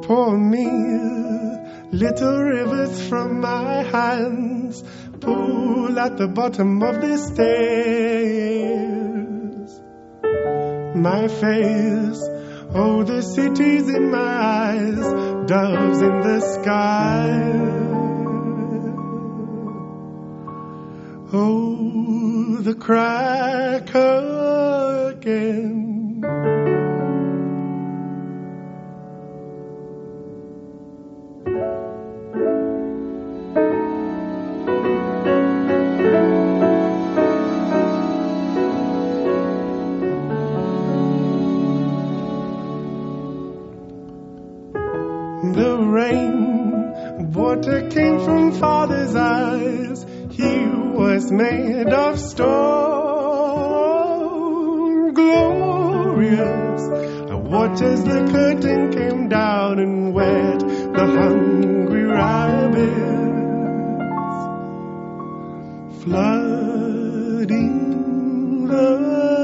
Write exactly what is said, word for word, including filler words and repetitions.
pour me little rivers from my hands, pool at the bottom of the stairs. My face, oh, the city's in my eyes, doves in the sky. Oh, the crack again. The rain, water came from Father's eyes. He was made of stone, glorious. I watched as the curtain came down and wet the hungry rabbits, flooding the